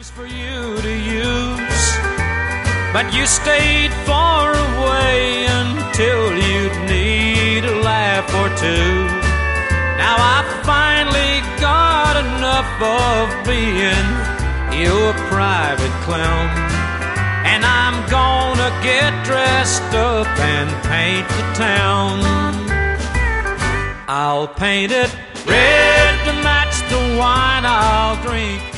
For you to use, but you stayed far away until you'd need a laugh or two. Now I finally got enough of being your private clown, and I'm gonna get dressed up and paint the town. I'll paint it red to match the wine I'll drink,